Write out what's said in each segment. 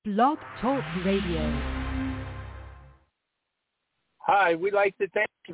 Blog Talk Radio. Hi, we'd like to thank you.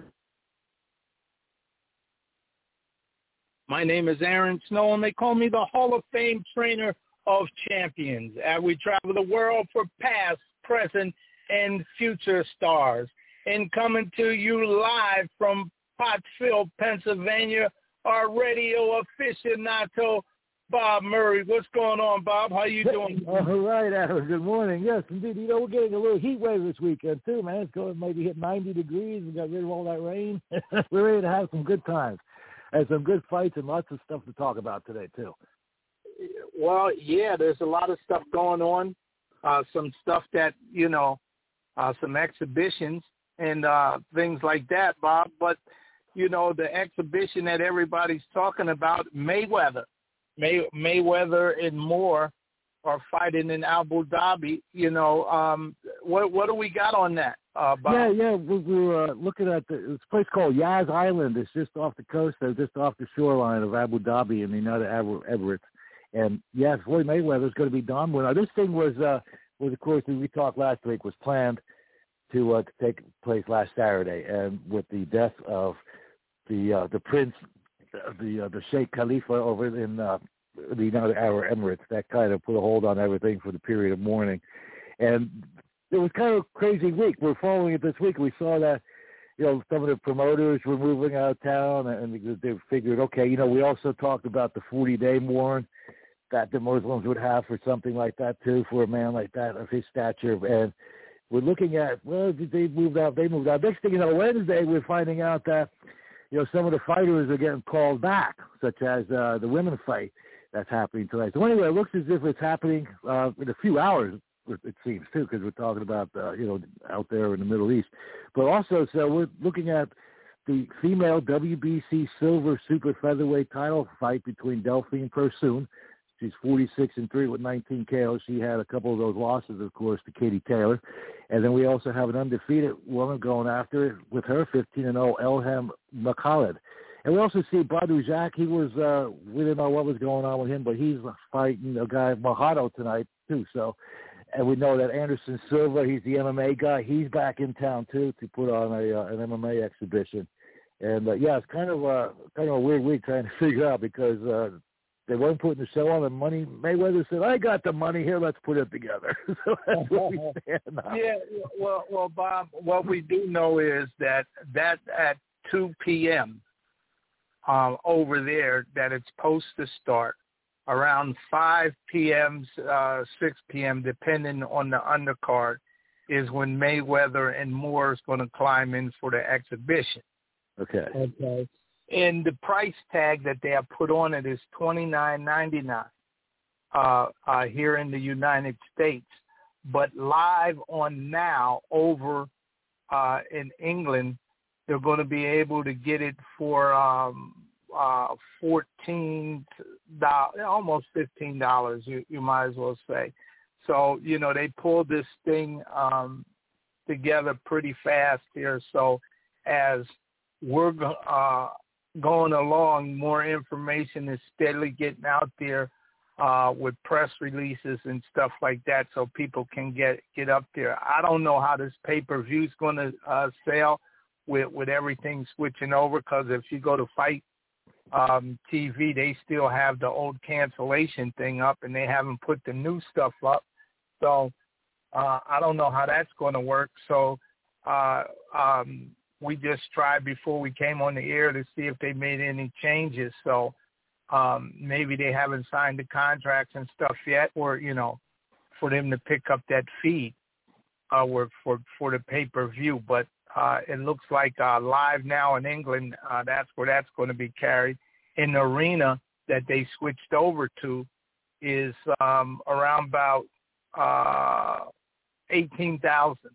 My name is Aaron Snow, and they call me the Hall of Fame trainer of champions. And we travel the world for past, present, and future stars. And coming to you live from Pottsville, Pennsylvania, our radio aficionado, Bob Murray. What's going on, Bob? How you doing? All right, Aaron. Good morning. Yes, indeed. You know, we're getting a little heat wave this weekend, too, man. It's going to maybe hit 90 degrees. We got rid of all that rain. We're ready to have some good times and some good fights and lots of stuff to talk about today, too. Well, yeah, there's a lot of stuff going on, some stuff that, you know, some exhibitions and things like that, Bob. But, you know, the exhibition that everybody's talking about, Mayweather and Moore are fighting in Abu Dhabi. You know, what do we got on that, Bob? Yeah. We were looking at this place called Yas Island. It's just off the coast, just off the shoreline of Abu Dhabi in the United Arab Emirates. And, yeah, Floyd Mayweather is going to be dominant. Now, this thing was of course, we talked last week, was planned to take place last Saturday. And with the death of the prince, the Sheikh Khalifa over in the United Arab Emirates, that kind of put a hold on everything for the period of mourning. And it was kind of a crazy week. We're following it this week. We saw that, you know, some of the promoters were moving out of town, and they figured, okay, you know, we also talked about the 40-day mourn that the Muslims would have for something like that, too, for a man like that of his stature. And we're looking at, well, they moved out. Next thing you know, Wednesday, we're finding out that, you know, some of the fighters are getting called back, such as the women's fight that's happening tonight. So anyway, it looks as if it's happening in a few hours, it seems, too, because we're talking about, you know, out there in the Middle East. But also, so we're looking at the female WBC silver super featherweight title fight between Delphine Persoon. She's 46-3 with 19 KOs. She had a couple of those losses, of course, to Katie Taylor. And then we also have an undefeated woman going after it with her 15-0, Elham Makhalid. And we also see Badou Jack. He was, we didn't know what was going on with him, but he's fighting a guy, Mojado, tonight, too. So, and we know that Anderson Silva, he's the MMA guy. He's back in town, too, to put on an MMA exhibition. And, yeah, it's kind of a weird week trying to figure out because they weren't putting the show on, and Mayweather said, I got the money here, let's put it together. So that's where we stand now. Yeah, well, Bob, what we do know is that at 2 p.m. Over there, that it's supposed to start around 5 p.m., 6 p.m., depending on the undercard, is when Mayweather and Moore is going to climb in for the exhibition. Okay. And the price tag that they have put on it is $29.99 here in the United States. But live on Now over in England, they're going to be able to get it for $14, almost $15, you might as well say. So, you know, they pulled this thing together pretty fast here. So as we're going along, more information is steadily getting out there with press releases and stuff like that so people can get up there. I don't know how this pay-per-view is going to sell with everything switching over, because if you go to Fight TV, they still have the old cancellation thing up and they haven't put the new stuff up. So I don't know how that's going to work. So we just tried before we came on the air to see if they made any changes. So maybe they haven't signed the contracts and stuff yet, or, you know, for them to pick up that feed for the pay-per-view. But it looks like Live Now in England, that's where that's going to be carried. In the arena that they switched over to is around about 18,000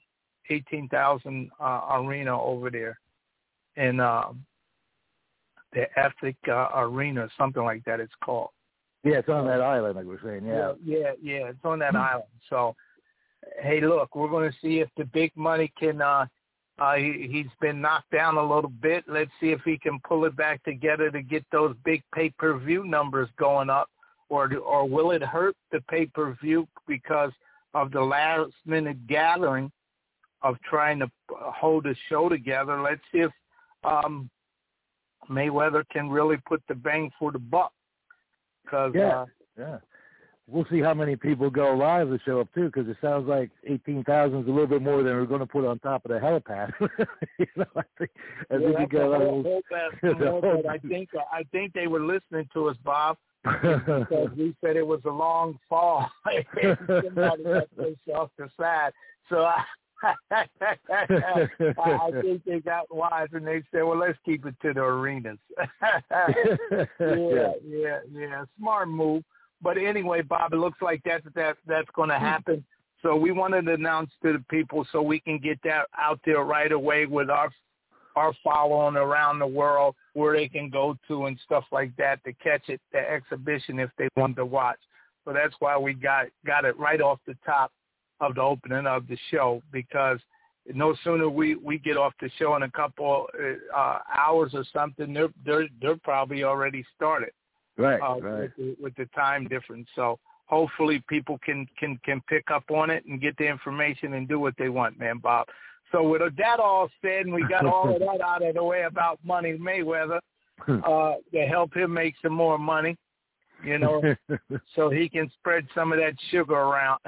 arena over there in the Ethic Arena, something like that it's called. Yeah, it's on that island, like we're saying, yeah. Yeah, it's on that island. So, hey, look, we're going to see if the big money can he's been knocked down a little bit. Let's see if he can pull it back together to get those big pay-per-view numbers going up, or will it hurt the pay-per-view because of the last-minute gathering of trying to hold a show together. Let's see if Mayweather can really put the bang for the buck. Cause, yeah. We'll see how many people go live to show up, too, because it sounds like 18,000 is a little bit more than we're going to put on top of the helipad. I think we go. But I think they were listening to us, Bob, because we said it was a long fall. Somebody got pushed off the side. So I think they got wise and they said, well, let's keep it to the arenas. Yeah. Smart move. But anyway, Bob, it looks like that's going to happen. So we wanted to announce to the people so we can get that out there right away with our following around the world where they can go to and stuff like that to catch it, the exhibition if they want to watch. So that's why we got it right off the top of the opening of the show, because no sooner we get off the show in a couple hours or something, they're probably already started. Right. With the time difference. So hopefully people can pick up on it and get the information and do what they want, man, Bob. So with that all said, and we got all of that out of the way about Money Mayweather, to help him make some more money, so he can spread some of that sugar around.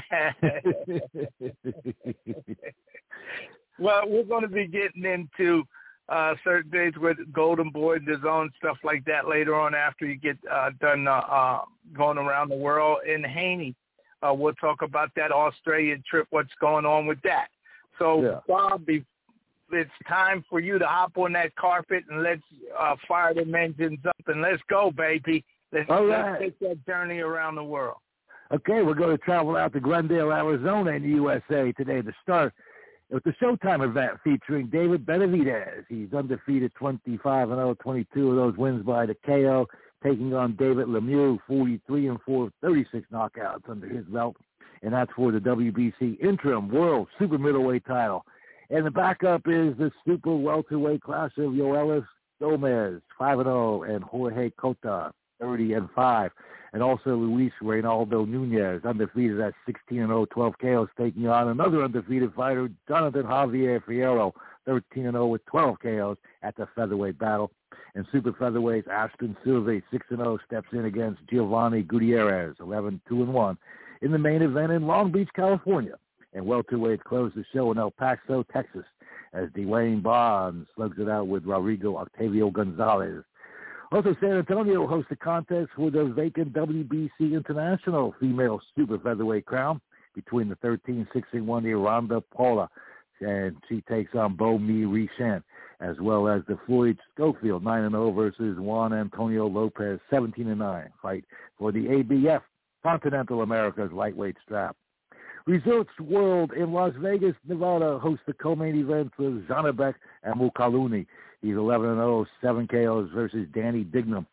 Well, we're going to be getting into certain days with Golden Boy, DAZN, stuff like that later on after you get done going around the world. And Haney, we'll talk about that Australian trip, what's going on with that. So, Bob, it's time for you to hop on that carpet and let's fire them engines up and let's go, baby. Let's take that journey around the world. Okay, we're going to travel out to Glendale, Arizona in the USA today to start with the Showtime event featuring David Benavidez. He's undefeated 25-0, 22 of those wins by the KO, taking on David Lemieux, 43-4, 36 knockouts under his belt. And that's for the WBC Interim World Super Middleweight title. And the backup is the Super Welterweight class of Yoelis Gomez, 5-0, and Jorge Cota, 30-5. And also Luis Reynaldo Nunez, undefeated at 16-0, 12 KOs, taking on another undefeated fighter, Jonathan Javier Fierro, 13-0 with 12 KOs at the featherweight battle. And super featherweights, Ashton Silva, 6-0, steps in against Giovanni Gutierrez, 11-2-1, in the main event in Long Beach, California. And welterweights close the show in El Paso, Texas, as Dwayne Bonds slugs it out with Rodrigo Octavio Gonzalez. Also, San Antonio hosts a contest for the vacant WBC International female super featherweight crown between the 13-6-1 Rhonda Paula, and she takes on Bo Mi Richan, as well as the Floyd Schofield, 9-0 versus Juan Antonio Lopez, 17-9 fight for the ABF, Continental America's lightweight strap. Resorts World in Las Vegas, Nevada hosts the co-main event with Zanabek and Mukaluni. He's 11-0, 7 KOs versus Danny Dignam,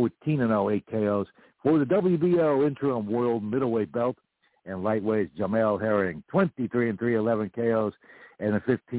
14-0, 8 KOs for the WBO Interim World Middleweight belt. And lightweights Jamel Herring, 23-3, 11 KOs, and a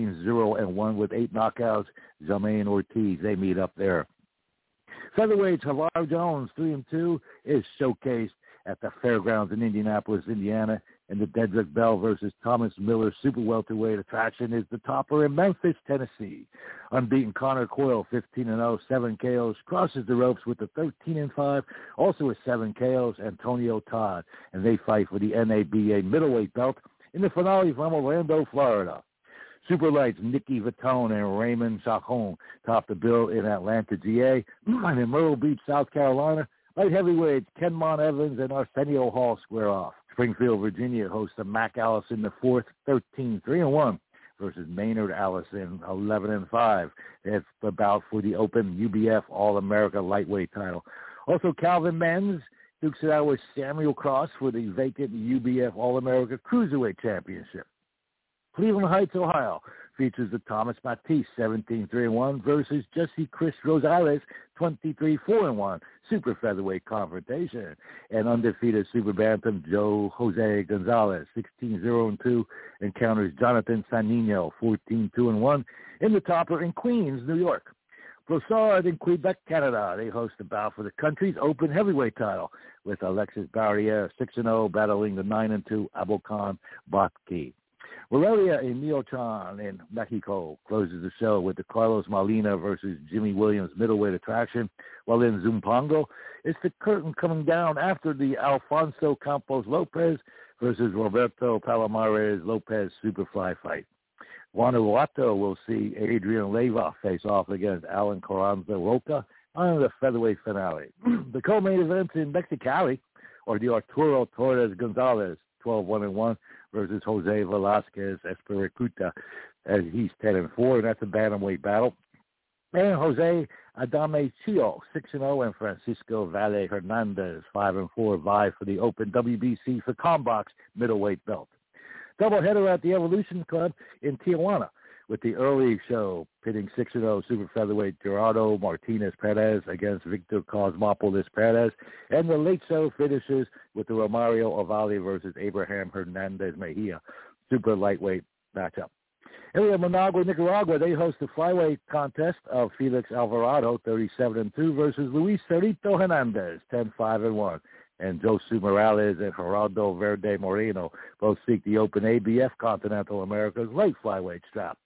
15-0-1 with 8 knockouts, Jermaine Ortiz. They meet up there. Featherweights Havar Jones, 3-2, is showcased at the Fairgrounds in Indianapolis, Indiana. And the Dedrick Bell versus Thomas Miller super welterweight attraction is the topper in Memphis, Tennessee. Unbeaten Connor Coyle, 15-0, 7 KOs, crosses the ropes with the 13-5, also with 7 KOs, Antonio Todd. And they fight for the NABA middleweight belt in the finale from Orlando, Florida. Super lights Nicky Vitone and Raymond Chacon top the bill in Atlanta, GA. And in Myrtle Beach, South Carolina, light heavyweights Kenmon Evans and Arsenio Hall square off. Springfield, Virginia hosts the Mac Allison the fourth, 13-3-1 versus Maynard Allison, 11-5. It's the bout for the Open UBF All-America lightweight title. Also, Calvin Menz dukes it out with Samuel Cross for the vacant UBF All-America Cruiserweight Championship. Cleveland Heights, Ohio features the Thomas Matisse, 17-3-1 versus Jesse Chris Rosales, 23-4-1 super featherweight confrontation. And undefeated super bantam Joe Jose Gonzalez, 16-0-2, encounters Jonathan Sanino, 14-2-1 in the topper in Queens, New York. Brossard in Quebec, Canada. They host the bout for the country's open heavyweight title with Alexis Barriere, 6-0, battling the 9-2 Abokhan Batki. Morelia in Michoacan in Mexico closes the show with the Carlos Molina versus Jimmy Williams middleweight attraction, while in Zumpango, it's the curtain coming down after the Alfonso Campos Lopez versus Roberto Palomares Lopez Superfly fight. Guanajuato will see Adrian Leyva face off against Alan Carranza Roca on the featherweight finale. The co-main events in Mexicali are the Arturo Torres Gonzalez, 12-1-1, versus Jose Velasquez Espericueta, as he's 10-4, and that's a bantamweight battle. And Jose Adame Chio, 6-0, and Francisco Valle Hernandez, 5-4, vie for the Open WBC for Combox middleweight belt. Doubleheader at the Evolution Club in Tijuana, with the early show pitting 6-0 super featherweight Gerardo Martinez Perez against Victor Cosmopoulos Perez, and the late show finishes with the Romario Ovalle versus Abraham Hernandez Mejia super lightweight matchup. And in Managua, Nicaragua, they host the flyweight contest of Felix Alvarado, 37-2, versus Luis Cerrito Hernandez, 10-5-1. And Josu Morales and Geraldo Verde Moreno both seek the Open ABF Continental America's light flyweight strap.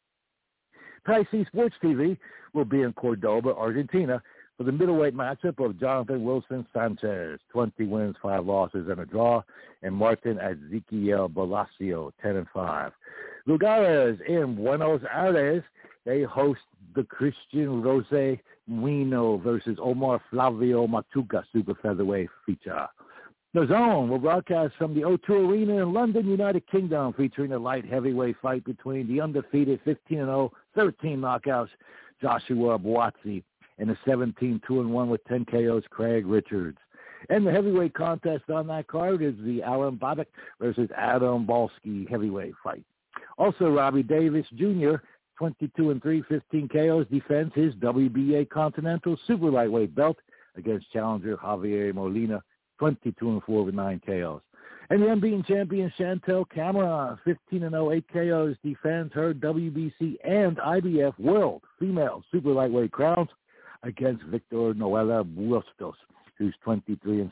Pisces Sports TV will be in Cordoba, Argentina, for the middleweight matchup of Jonathan Wilson Sanchez, 20 wins, 5 losses, and a draw, and Martin Ezequiel Bolacio, 10-5. Lugares in Buenos Aires, they host the Christian Rose Muino versus Omar Flavio Machuca super featherweight feature. The Zone will broadcast from the O2 Arena in London, United Kingdom, featuring a light heavyweight fight between the undefeated 15-0, 13 knockouts Joshua Buatsi and the 17-2-1 with 10 KOs Craig Richards. And the heavyweight contest on that card is the Alan Babak versus Adam Balski heavyweight fight. Also, Robbie Davis Jr., 22-3, 15 KOs, defends his WBA Continental Super Lightweight belt against challenger Javier Molina, 22-4 with 9 KOs. And the unbeaten champion Chantel Cameron, 15-0, 8 KOs, defends her WBC and IBF World Female Super Lightweight crowns against Victor Noela Bustos, who's 23-6.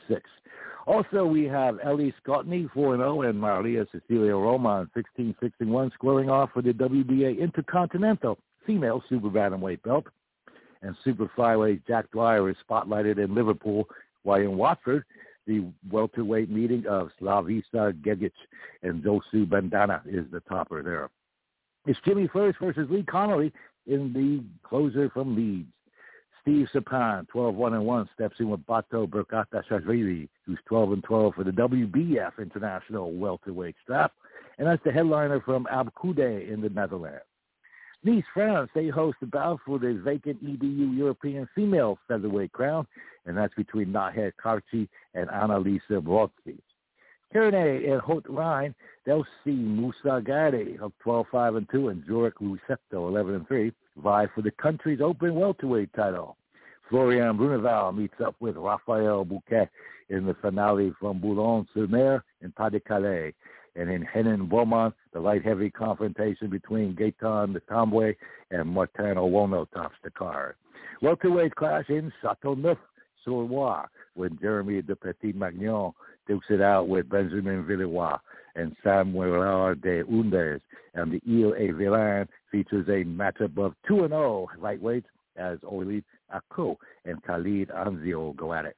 Also, we have Ellie Scottney, 4-0, and Maria Cecilia Roman, 16-6-1, squaring off for the WBA Intercontinental Female Super Bantamweight belt. And Super Flyweight Jack Dwyer is spotlighted in Liverpool, while in Watford, the welterweight meeting of Slavisa Gegic and Josu Bandana is the topper there. It's Jimmy First versus Lee Connolly in the closer from Leeds. Steve Sapan, 12-1-1, steps in with Bato Berkata-Shashvili, who's 12-12 for the WBF International welterweight strap, and that's the headliner from Abcoude in the Netherlands. Nice, France, they host the bout for the vacant EBU European female featherweight crown, and that's between Nahed Karchi and Annalisa Brodsky. Kearney in Haute-Rhine, they'll see Moussa Gade of 12-5-2 and Jurek Lucepto, 11-3, vie for the country's open welterweight title. Florian Bruneval meets up with Raphael Bouquet in the finale from Boulogne-sur-Mer in Pas-de-Calais. And in Henin-Beaumont, the light-heavy confrontation between Gaetan Ntambwe and Martin Owono tops the card. Welterweight clash in Châteauneuf-sur-Loire when Jeremy de Petit-Magnan dukes it out with Benjamin Villeroy and Samuel de Undes. And the Ile-et-Vilain features a matchup of 2-0 lightweights as Oilid Ako and Khalid Anzio go at it.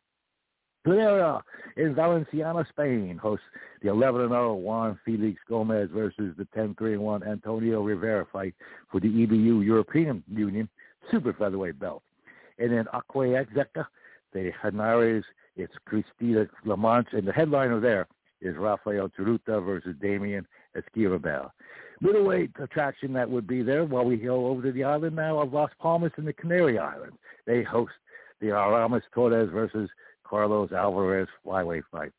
Pereira in Valenciana, Spain, hosts the 11-0 Juan Felix Gomez versus the 10-3-1 Antonio Rivera fight for the EBU European Union Super Featherweight belt. And in Aguayeca, the Henares, it's Cristina Lamanche, and the headliner there is Rafael Chiruta versus Damian Esquirabel. Middleweight attraction that would be there while we go over to the island now of Las Palmas and the Canary Islands. They host the Aramis Torres versus Carlos Alvarez flyweight fight.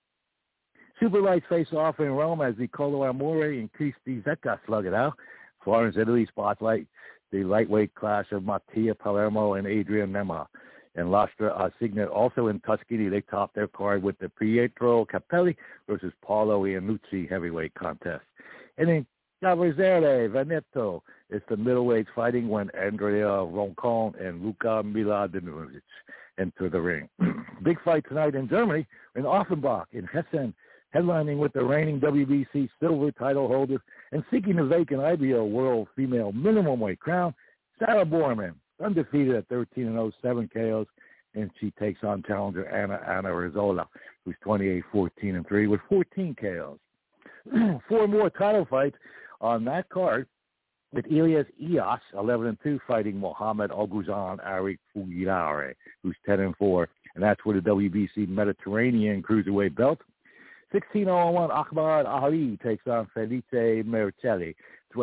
Super lights face off in Rome as Nicolo Amore and Cristi Zecca slug it out. Florence, Italy spotlight the lightweight clash of Mattia Palermo and Adrian Nema. And Lastra Signet also in Tuscany, they top their card with the Pietro Capelli versus Paolo Iannucci heavyweight contest. And in Cavaliere Veneto is the middleweight fighting when Andrea Roncon and Luka Miladinovic enter the ring. Big fight tonight in Germany in Offenbach in Hessen, headlining with the reigning WBC silver title holder and seeking a vacant IBO World Female Minimum Weight crown, Sarah Borman, undefeated at 13-0, 7 KOs, and she takes on challenger Anna Rizzola, who's 28-14-3 with 14 KOs. 4 more title fights on that card, with Elias Ias, 11-2, fighting Mohamed Oguzhan Arik Fugilare, who's 10-4, and that's for the WBC Mediterranean Cruiserweight belt. 16-0-1, Ahmad Ali takes on Felice Mercelli,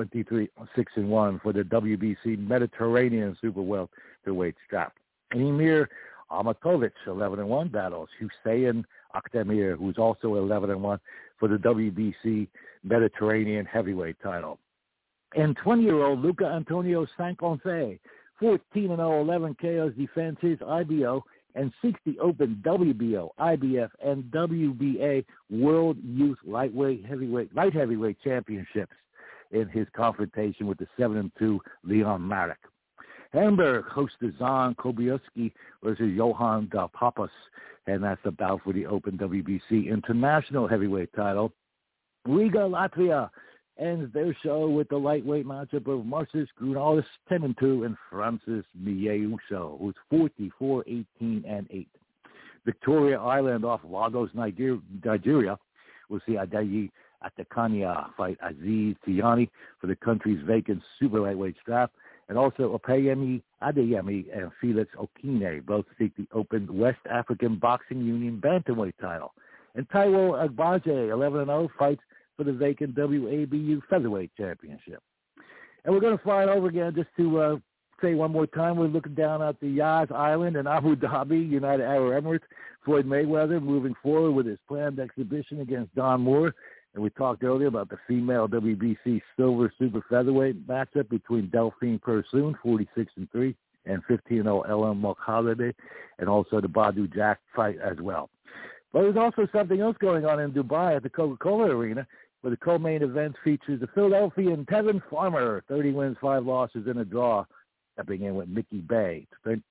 23-6-1 for the WBC Mediterranean Super Welterweight strap. And Emir Amatovic, 11-1, battles Hussein Akdemir, who's also 11-1 for the WBC Mediterranean Heavyweight title. And 20-year-old Luca Antonio Sanconce, 14-0, 11 KOs, defends his IBO and seeks the open WBO, IBF, and WBA World Youth Light Heavyweight Championships in his confrontation with the 7-2 Leon Marek. Hamburg hosts the Zahn Kobieski versus Johan Del Papas, and that's the bout for the open WBC International Heavyweight title. Riga, Latvia ends their show with the lightweight matchup of Marcis Grunaldis, 10-2, and Francis Mieuso, who's 44-18-8. Victoria Island off Lagos, Nigeria, will see Adeyi Atakania fight Aziz Tiani for the country's vacant super lightweight strap, and also Opeyemi Adeyemi and Felix Okine both seek the open West African Boxing Union bantamweight title. And Taiwo Agbaje, 11-0, fights for the vacant WABU featherweight championship. And we're going to fly it over again just to say one more time. We're looking down at the Yas Island in Abu Dhabi, United Arab Emirates. Floyd Mayweather moving forward with his planned exhibition against Don Moore. And we talked earlier about the female WBC silver super featherweight matchup between Delphine Persoon, 46-3, and 15-0 Ellen Mokhalade, and also the Badu Jack fight as well. But there's also something else going on in Dubai at the Coca-Cola Arena, where the co-main event features the Philadelphian Tevin Farmer, 30 wins, 5 losses, and a draw, stepping in with Mickey Bay,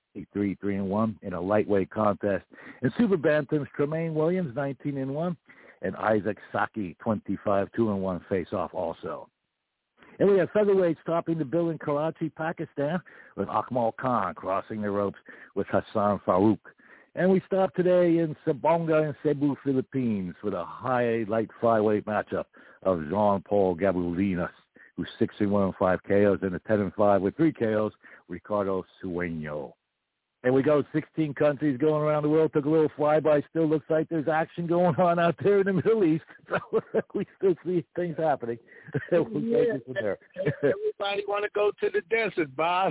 23-3-1 in a lightweight contest. In Super Bantams, Tremaine Williams, 19-1, and Isaac Saki, 25-2-1 face-off also. And we have featherweights topping the bill in Karachi, Pakistan, with Akmal Khan crossing the ropes with Hassan Farouk. And we stop today in Sabonga in Cebu, Philippines, for the high light flyweight matchup of Jean-Paul Gabulinas, who's 6-1, 5 KOs, and a 10-5 with 3 KOs, Ricardo Sueño. And we go 16 countries going around the world. Took a little flyby. Still looks like there's action going on out there in the Middle East. So we still see things happening. We'll take it from there. Everybody want to go to the desert, Bob.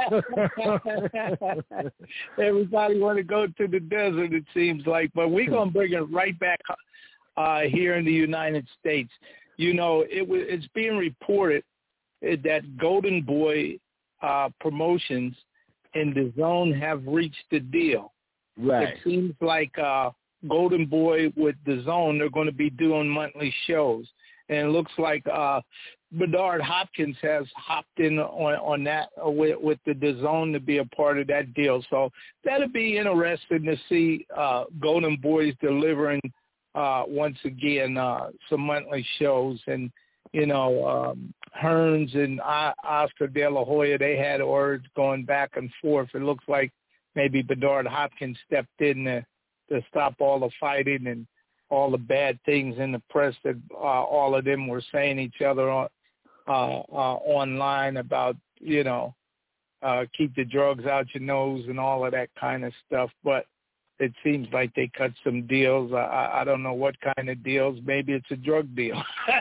Everybody want to go to the desert, it seems like. But we're going to bring it right back here in the United States. You know, it's being reported that Golden Boy Promotions and the Zone have reached the deal. Right. It seems like Golden Boy with the Zone, they're going to be doing monthly shows. And it looks like Bedard Hopkins has hopped in on that with the Zone to be a part of that deal. So that'll be interesting to see Golden Boys delivering once again some monthly shows. And, you know, Hearns and Oscar De La Hoya, they had words going back and forth. It looks like maybe Bedard Hopkins stepped in to stop all the fighting and all the bad things in the press that all of them were saying each other online about, you know, keep the drugs out your nose and all of that kind of stuff. But it seems like they cut some deals. I don't know what kind of deals. Maybe it's a drug deal.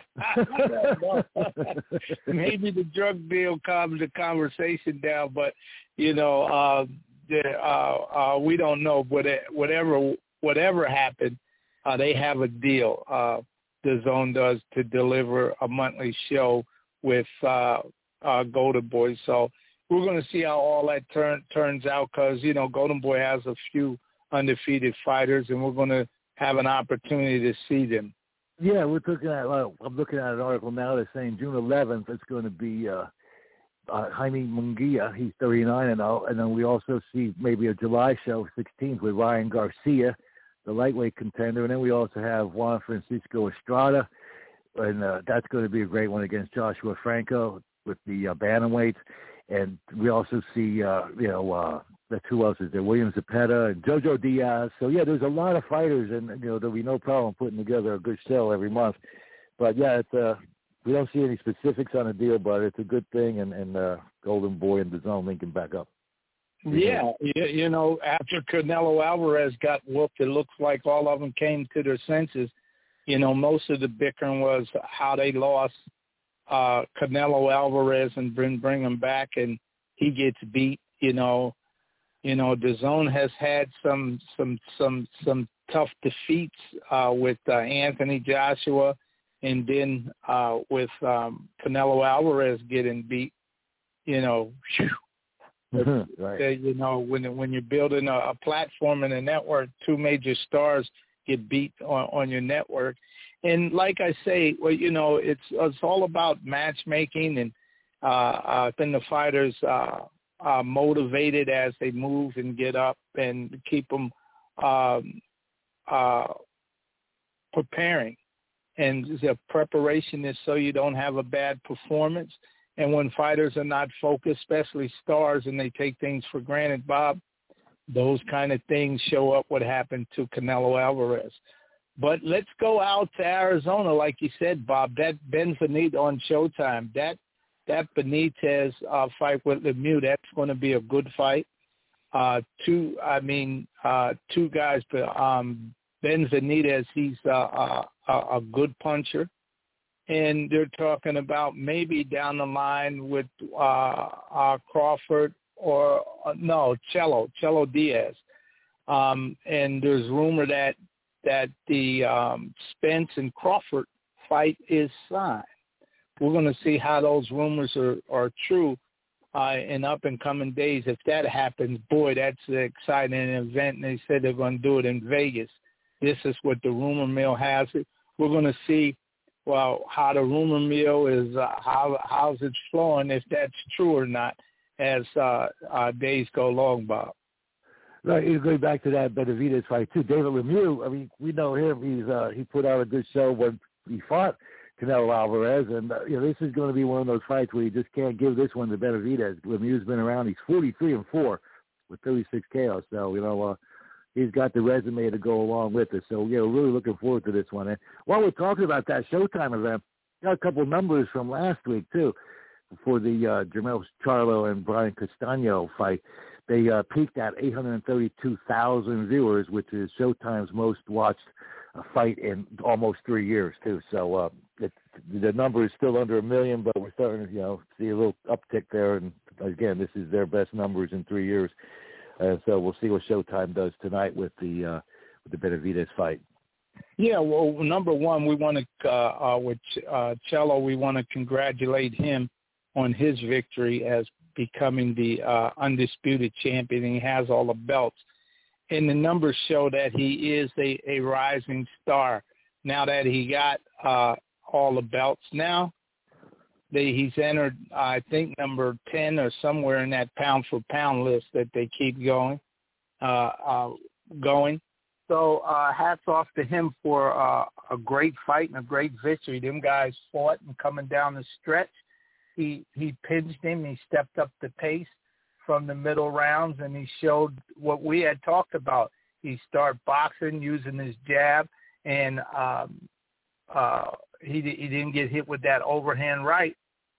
Maybe the drug deal calms the conversation down, but, you know, we don't know. But whatever happened, they have a deal, the Zone does, to deliver a monthly show with Golden Boy. So we're going to see how all that turns out because, you know, Golden Boy has a few undefeated fighters, and we're going to have an opportunity to see them. Yeah, we're looking at. I'm looking at an article now that's saying June 11th. It's going to be Jaime Munguia. He's 39-0, and then we also see maybe a July show, 16th, with Ryan Garcia, the lightweight contender, and then we also have Juan Francisco Estrada, and that's going to be a great one against Joshua Franco with the bantamweights, and we also see that's who else is there? William Zepeda and Jojo Diaz. So yeah, there's a lot of fighters, and there'll be no problem putting together a good show every month. But yeah, it's we don't see any specifics on the deal, but it's a good thing, and Golden Boy and DAZN linking back up. Yeah, after Canelo Alvarez got whooped, it looks like all of them came to their senses. Most of the bickering was how they lost Canelo Alvarez and bring him back, and he gets beat. DAZN has had some tough defeats with Anthony Joshua, and then with Canelo Alvarez getting beat. Right. When you're building a platform and a network, two major stars get beat on your network. And like I say, it's all about matchmaking, and I think the fighters are motivated as they move and get up, and keep them preparing. And the preparation is so you don't have a bad performance. And when fighters are not focused, especially stars, and they take things for granted, Bob, those kind of things show up what happened to Canelo Alvarez. But let's go out to Arizona, like you said, Bob. That Benvenute on Showtime, that Benitez fight with Lemieux, that's going to be a good fight. Two guys, Benvenute, he's a good puncher. And they're talking about maybe down the line with Crawford Cello Diaz. And there's rumor that the Spence and Crawford fight is signed. We're going to see how those rumors are true in up-and-coming days. If that happens, boy, that's an exciting event. And they said they're going to do it in Vegas. This is what the rumor mill has it. We're going to see, how the rumor mill is, how's it flowing, if that's true or not, as days go along, Bob. Right, going back to that Benavidez fight too. David Lemieux, we know him. He put out a good show when he fought Canelo Alvarez, and this is going to be one of those fights where you just can't give this one to Benavidez. Lemieux's been around; he's 43-4 with 36 KOs. So he's got the resume to go along with it. So we're really looking forward to this one. And while we're talking about that Showtime event, got a couple of numbers from last week too for the Jermell Charlo and Brian Castano fight. They peaked at 832,000 viewers, which is Showtime's most watched fight in almost 3 years, too. So the number is still under 1 million, but we're starting to, see a little uptick there. And, again, this is their best numbers in 3 years. So we'll see what Showtime does tonight with the Benavidez fight. Yeah, well, number one, we want to, with Cello, we want to congratulate him on his victory as becoming the undisputed champion. He has all the belts. And the numbers show that he is a rising star. Now that he got all the belts, now he's entered, I think, number 10 or somewhere in that pound-for-pound list that they keep going. So hats off to him for a great fight and a great victory. Them guys fought, and coming down the stretch, he pinched him. He stepped up the pace from the middle rounds, and he showed what we had talked about. He started boxing using his jab, and he didn't get hit with that overhand right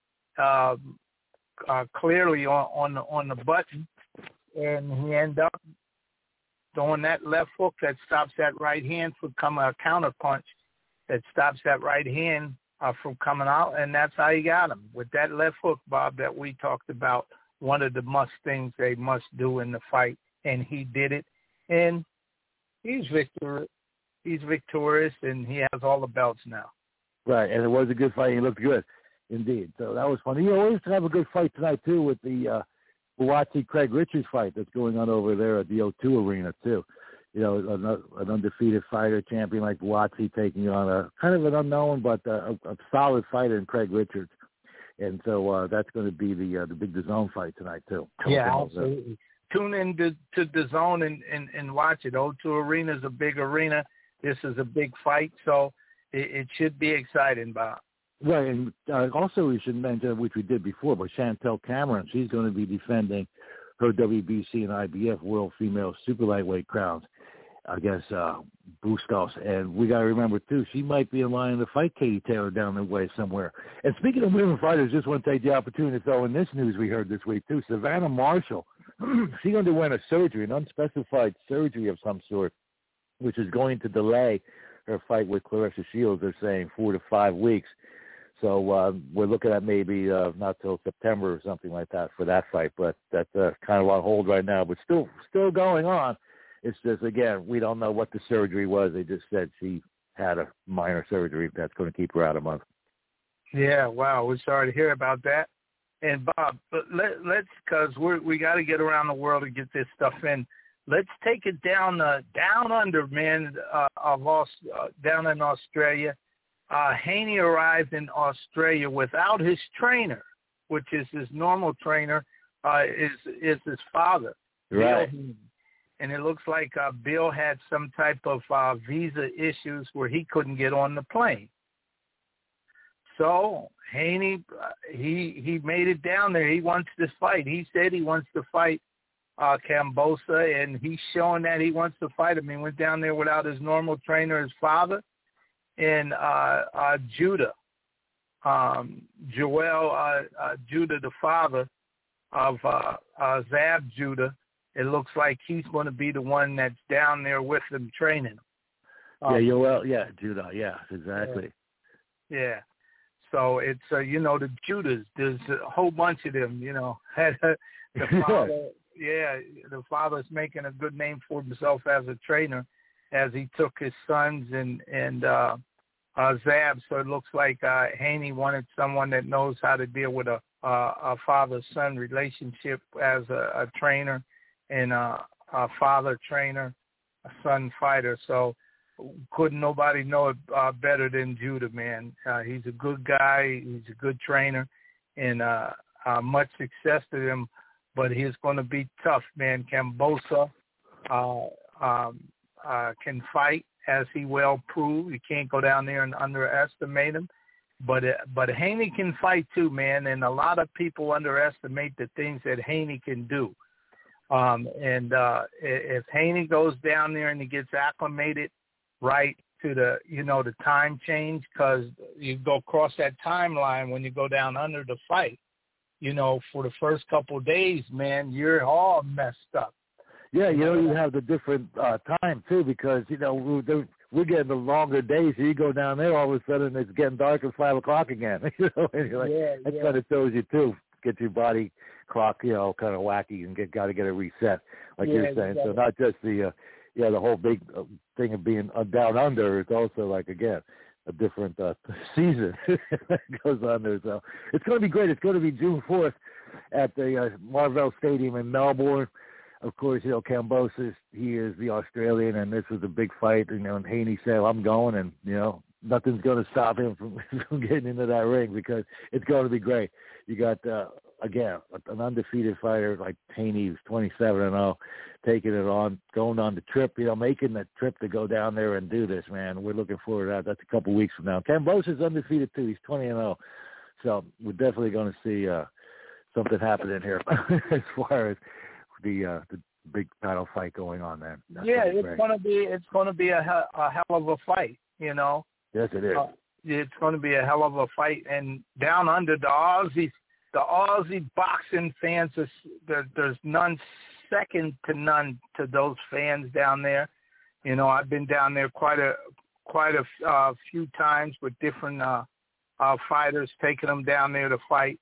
clearly on the button, and he ended up throwing that left hook that stops that right hand from coming, a counter punch that stops that right hand from coming out, and that's how he got him with that left hook, Bob, that we talked about. One of the must things they must do in the fight, and he did it, and he's victorious. He's victorious, and he has all the belts now. Right, and it was a good fight. He looked good, indeed. So that was fun. You always have a good fight tonight too with the Buatsi Craig Richards fight that's going on over there at the O2 Arena too. an undefeated fighter, champion like Buatsi taking on a kind of an unknown but a solid fighter in Craig Richards. And so that's going to be the big DAZN fight tonight too. Yeah, absolutely. Tune in to DAZN and watch it. O2 Arena is a big arena. This is a big fight, so it should be exciting, Bob. Right, and also we should mention, which we did before, but Chantel Cameron, she's going to be defending her WBC and IBF World Female Super Lightweight crowns against Bustos. And we got to remember, too, she might be in line to fight Katie Taylor down the way somewhere. And speaking of women fighters, just want to take the opportunity to throw in this news we heard this week, too. Savannah Marshall, she underwent a surgery, an unspecified surgery of some sort, which is going to delay her fight with Claressa Shields, they're saying 4 to 5 weeks. So we're looking at maybe not till September or something like that for that fight, but that's kind of on hold right now, but still going on. It's just, again, we don't know what the surgery was. They just said she had a minor surgery that's going to keep her out a month. Yeah, wow, we're sorry to hear about that. And Bob, let's, because we got to get around the world to get this stuff in. Let's take it down under, man, down in Australia. Haney arrived in Australia without his trainer, which is his normal trainer, is his father, right? Bill. And it looks like Bill had some type of visa issues where he couldn't get on the plane. So Haney, he made it down there. He wants to fight. He said he wants to fight Kambosos, and he's showing that he wants to fight him. He went down there without his normal trainer, his father. And Judah, Joel Judah, the father of Zab Judah, it looks like he's going to be the one that's down there with them training him. Judah, yeah, exactly. Yeah. So it's, the Judahs, there's a whole bunch of them, the father, the father's making a good name for himself as a trainer, as he took his sons and Zab. So it looks like Haney wanted someone that knows how to deal with a father-son relationship as a trainer and a father trainer, a son fighter. So couldn't nobody know it better than Judah, man. He's a good guy. He's a good trainer, and much success to him. But he's going to be tough, man. Kambosos can fight, as he well proved. You can't go down there and underestimate him. But Haney can fight too, man, and a lot of people underestimate the things that Haney can do. If Haney goes down there and he gets acclimated right to the time change, because you go across that timeline when you go down under the fight, for the first couple of days, man, you're all messed up. Yeah, you have the different time, too, because, we're getting the longer days. So you go down there, all of a sudden it's getting dark at 5 o'clock again. And you're like, that kind of shows you, too, get your body clock, kind of wacky and got to get it reset, like you're saying. So not just the whole big thing of being down under. It's also, like, again, a different season that goes on there. So it's going to be great. It's going to be June 4th at the Marvell Stadium in Melbourne. Of course, Kambosos, he is the Australian, and this was a big fight. And Haney said, I'm going, and, nothing's going to stop him from getting into that ring, because it's going to be great. You got, again, an undefeated fighter like Haney, who's 27-0, taking it on, going on the trip, making the trip to go down there and do this, man. We're looking forward to that. That's a couple weeks from now. Kambosos is undefeated, too. He's 20-0. So we're definitely going to see something happening here as far as the big title fight going on there. It's going to be a hell of a fight, Yes, it is. It's going to be a hell of a fight. And down under the Aussie boxing fans, there's none second to none to those fans down there. I've been down there quite a few times with different fighters, taking them down there to fight.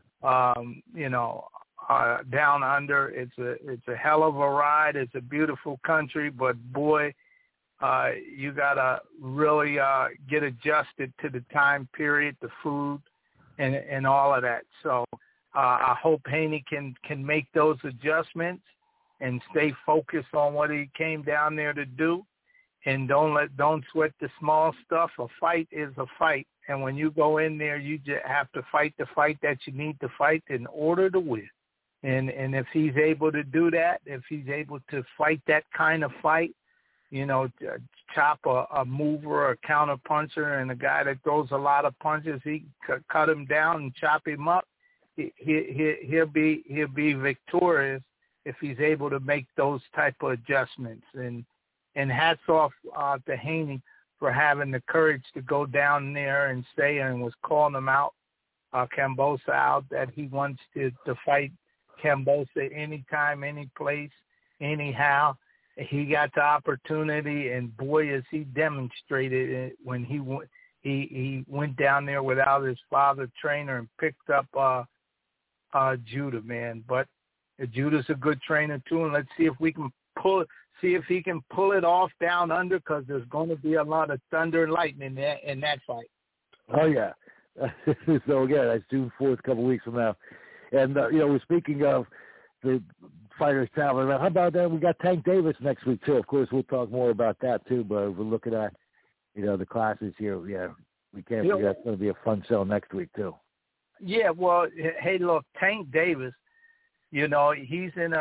Down under, it's a hell of a ride. It's a beautiful country, but boy, you gotta really get adjusted to the time period, the food, and all of that. So I hope Haney can make those adjustments and stay focused on what he came down there to do. And don't sweat the small stuff. A fight is a fight. And when you go in there, you just have to fight the fight that you need to fight in order to win. And if he's able to do that, if he's able to fight that kind of fight, you know, chop a mover or a counter puncher and a guy that throws a lot of punches, he cut him down and chop him up. He'll be victorious if he's able to make those type of adjustments. And hats off to Haney for having the courage to go down there and say, and was calling him out, Kambosos out, that he wants to fight Kambosos anytime, any place, anyhow. He got the opportunity, and boy, has he demonstrated it when he went down there without his father trainer and picked up Judah, man. But Judah's a good trainer too, and let's see if we can see if he can pull it off down under, because there's going to be a lot of thunder and lightning in that fight. Oh, yeah. So, again, that's June 4th, a couple weeks from now. And, we're speaking of the fighters traveling around. How about that? We got Tank Davis next week, too. Of course, we'll talk more about that, too. But we're looking at, the classes here. Yeah, we can't forget it's going to be a fun show next week, too. Yeah, well, hey, look, Tank Davis, he's in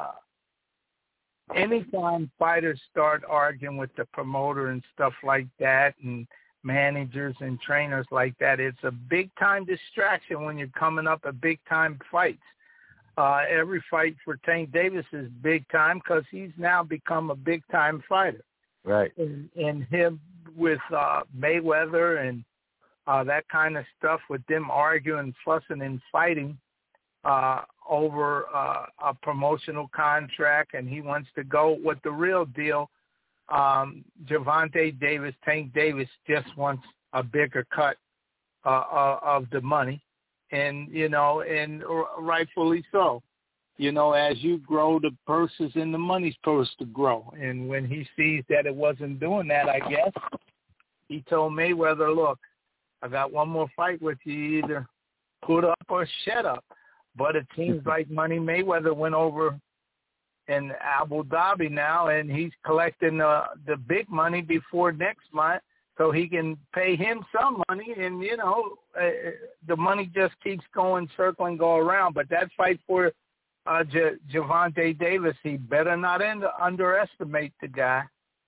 anytime fighters start arguing with the promoter and stuff like that, and managers and trainers like that, it's a big-time distraction when you're coming up at big-time fights. Every fight for Tank Davis is big-time because he's now become a big-time fighter. Right. And him with Mayweather and that kind of stuff, with them arguing, fussing, and fighting over a promotional contract, and he wants to go with the real deal. Gervonta Davis, Tank Davis, just wants a bigger cut of the money, and rightfully so. As you grow, the purses and the money's supposed to grow. And when he sees that it wasn't doing that, I guess, he told Mayweather, look, I got one more fight with you. You either put up or shut up. But it seems like Money Mayweather went over in Abu Dhabi now, and he's collecting the big money before next month so he can pay him some money. And, the money just keeps going, circling, go around. But that fight for Gervonta Davis, he better not underestimate the guy.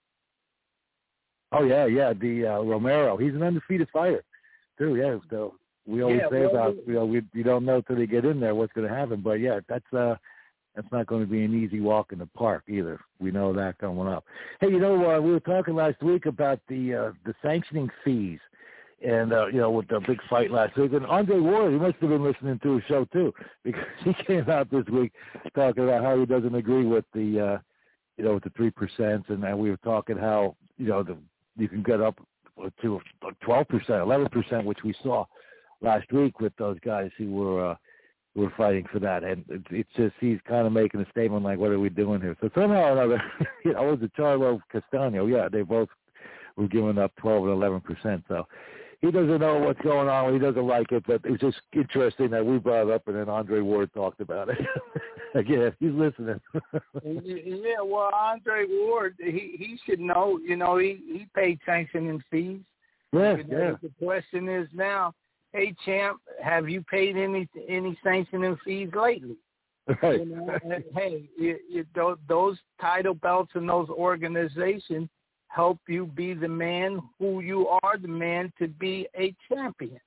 Oh, yeah, the Romero. He's an undefeated fighter, too, yeah, so. We always say about, you don't know till they get in there what's going to happen. But, yeah, that's not going to be an easy walk in the park either. We know that coming up. Hey, we were talking last week about the sanctioning fees and, with the big fight last week. And Andre Ward, he must have been listening to a show, too, because he came out this week talking about how he doesn't agree with the, with the 3%. And we were talking how, you can get up to 12%, 11%, which we saw last week with those guys who were fighting for that. And it's just, he's kind of making a statement like, what are we doing here? So somehow or another, was it Charlo Castaño? Yeah, they both were giving up 12 and 11%. So he doesn't know what's going on. He doesn't like it, but it's just interesting that we brought it up and then Andre Ward talked about it. Again, he's listening. Yeah, well, Andre Ward, he should know, he paid sanctioning fees. Yeah. The question is now, hey, champ, have you paid any sanctioning fees lately? Right. Hey, those title belts and those organizations help you be the man who you are, the man to be a champion,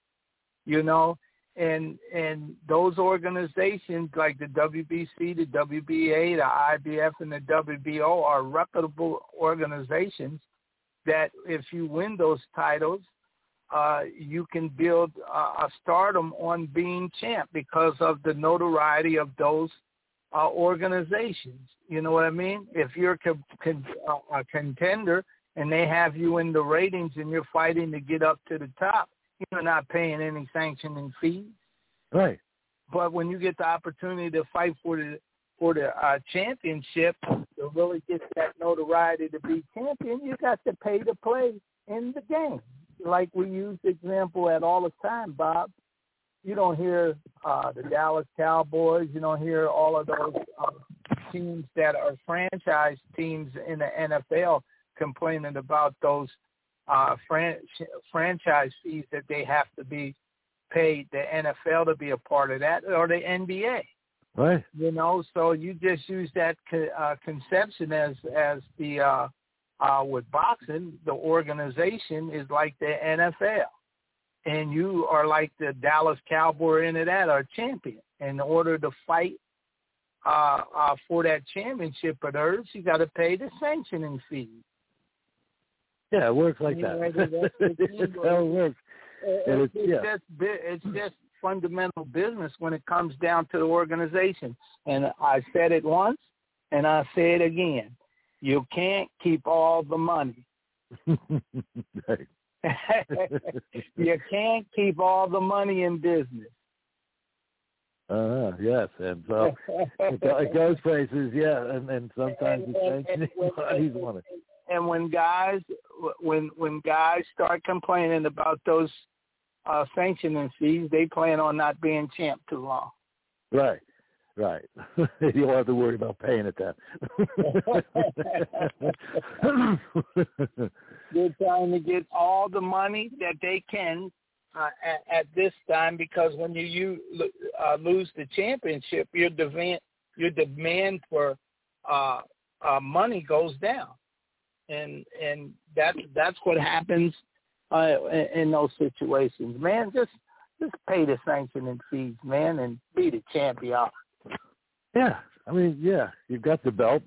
and those organizations like the WBC, the WBA, the IBF, and the WBO are reputable organizations that if you win those titles, you can build a stardom on being champ because of the notoriety of those organizations. You know what I mean? If you're a contender and they have you in the ratings and you're fighting to get up to the top, you're not paying any sanctioning fees. Right. But when you get the opportunity to fight for the championship, to really get that notoriety to be champion, you got to pay to play in the game. Like we use the example at all the time, Bob. You don't hear the Dallas Cowboys. You don't hear all of those teams that are franchise teams in the NFL complaining about those franchise fees that they have to be paid the NFL to be a part of that, or the NBA. Right. So you just use that conception as the with boxing, the organization is like the NFL, and you are like the Dallas Cowboy into that, or champion. In order to fight for that championship of theirs, you got to pay the sanctioning fee. Yeah, it works like that. That's how it works. It's just fundamental business when it comes down to the organization. And I said it once, and I say it again. You can't keep all the money. Right. You can't keep all the money in business. Yes, and so it goes places, yeah, and sometimes he's on it. And when guys start complaining about those sanctioning fees, they plan on not being champ too long. Right. You don't have to worry about paying it then. They're trying to get all the money that they can at this time, because when you lose the championship, your demand for money goes down, and that's what happens in those situations. Man, just pay the sanctioning fees, man, and be the champion. Yeah, I mean, you've got the belt.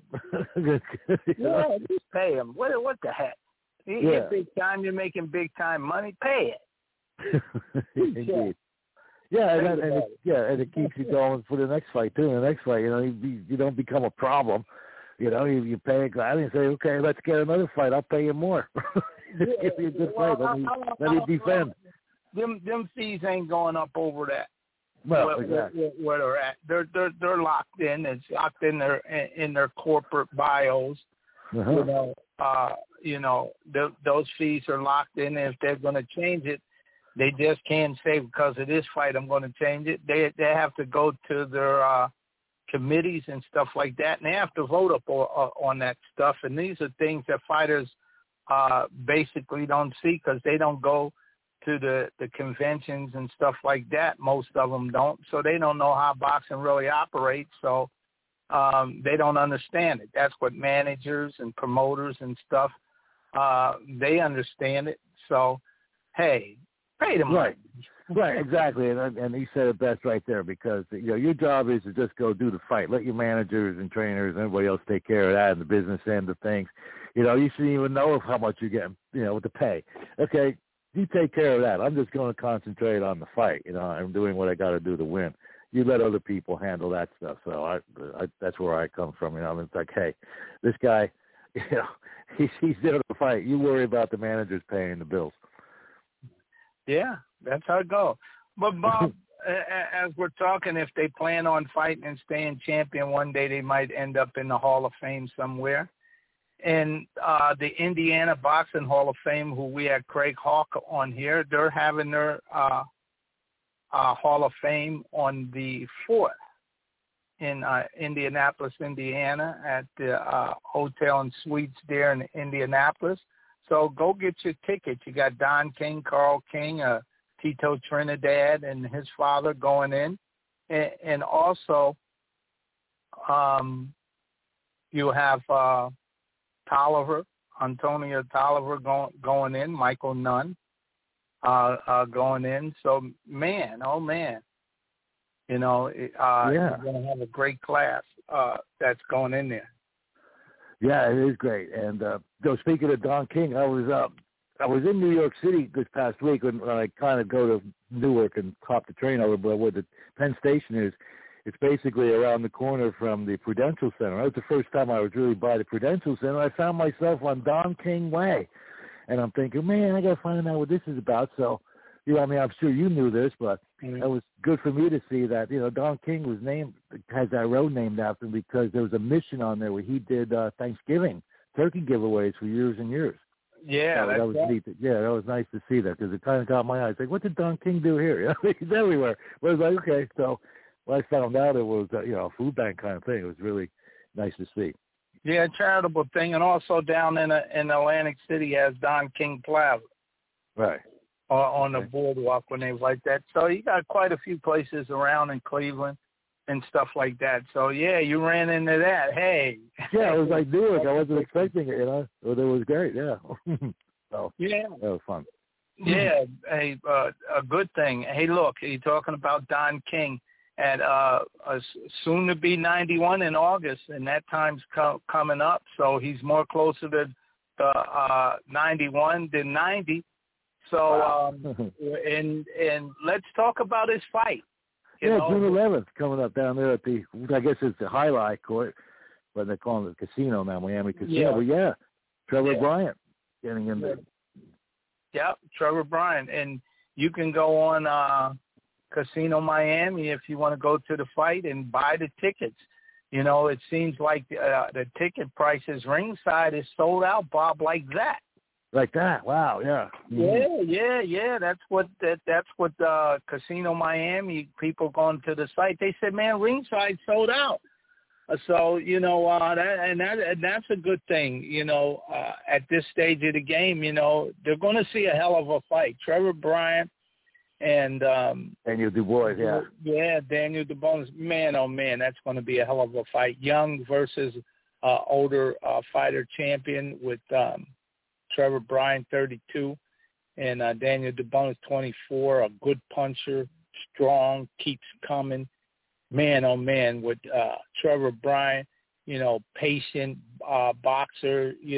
Yeah, just pay them. What the heck? You're big time. You're making big time money. Pay it. Indeed. Yeah, and it keeps you going for the next fight too. The next fight, you don't become a problem. You pay a guy and say, okay, let's get another fight. I'll pay you more. Give you a good fight. Let me defend. Them fees ain't going up over that. Well, exactly. Where they're at, they're locked in. It's locked in their corporate bios. Uh-huh. Those fees are locked in. If they're going to change it, they just can't say because of this fight I'm going to change it. They have to go to their committees and stuff like that, and they have to vote up on that stuff. And these are things that fighters basically don't see because they don't go to the conventions and stuff like that. Most of them don't, so they don't know how boxing really operates. So they don't understand it. That's what managers and promoters and stuff, they understand it. So, hey, pay them right. Right, exactly, and he said it best right there, because your job is to just go do the fight. Let your managers and trainers and everybody else take care of that and the business end of things. You shouldn't even know how much you're getting, to pay. Okay, you take care of that. I'm just going to concentrate on the fight. I'm doing what I got to do to win. You let other people handle that stuff. So I that's where I come from. It's like, hey, this guy, he's there to fight. You worry about the managers paying the bills. Yeah, that's how it goes. But, Bob, as we're talking, if they plan on fighting and staying champion one day, they might end up in the Hall of Fame somewhere. And the Indiana Boxing Hall of Fame, who we had Craig Hawk on here, they're having their Hall of Fame on the 4th in Indianapolis, Indiana, at the Hotel and Suites there in Indianapolis. So go get your tickets. You got Don King, Carl King, Tito Trinidad, and his father going in. And also you have Antonio Tolliver going in, Michael Nunn going in. So, man, oh, man, you're going to have a great class that's going in there. Yeah, it is great. And speaking of Don King, I was in New York City this past week when I kind of go to Newark and hop the train over, but where the Penn Station is, it's basically around the corner from the Prudential Center. That was the first time I was really by the Prudential Center. I found myself on Don King Way, and I'm thinking, man, I got to find out what this is about. So, I'm sure you knew this, but it was good for me to see that, Don King has that road named after him because there was a mission on there where he did Thanksgiving turkey giveaways for years and years. Yeah, so that was neat. Yeah, that was nice to see that because it kind of got my eyes. Like, what did Don King do here? He's everywhere. But I was like, okay. So when I found out it was, a food bank kind of thing, it was really nice to see. Yeah, charitable thing, and also down in Atlantic City has Don King Plaza. Right. On the boardwalk when they like that. So you got quite a few places around in Cleveland and stuff like that. So, yeah, you ran into that. Hey. Yeah, it was like Newark. I wasn't expecting it, It was great, yeah. So, yeah. That was fun. Yeah, a good thing. Hey, look, you're talking about Don King at soon to be 91 in August, and that time's coming up. So he's more closer to 91 than 90. So, wow. and let's talk about his fight. June 11th coming up down there at I guess it's the Highlight Court, but they're calling it the casino now, Miami Casino. Yeah. But Trevor Bryant getting in there. Yeah, Trevor Bryant. And you can go on Casino Miami if you want to go to the fight and buy the tickets. It seems like the ticket prices ringside is sold out, Bob, like that. Like that, wow, yeah. Yeah. That's what Casino Miami people going to the site. They said, man, ringside sold out. So that's a good thing. At this stage of the game, they're going to see a hell of a fight. Trevor Bryant and Daniel Dubois, yeah. Yeah, Daniel Dubois. Man, oh man, that's going to be a hell of a fight. Young versus older fighter champion with. Trevor Bryant, 32, and Daniel Dubois, 24, a good puncher, strong, keeps coming. Man, oh, man, with Trevor Bryant, patient boxer, he